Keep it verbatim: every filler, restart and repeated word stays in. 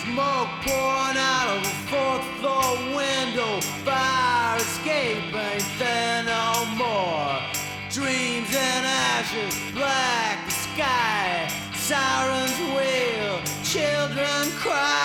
Smoke pouring out of a fourth floor window. Fire escape ain't there no more. Dreams in ashes, black the sky. Sirens wail, children cry.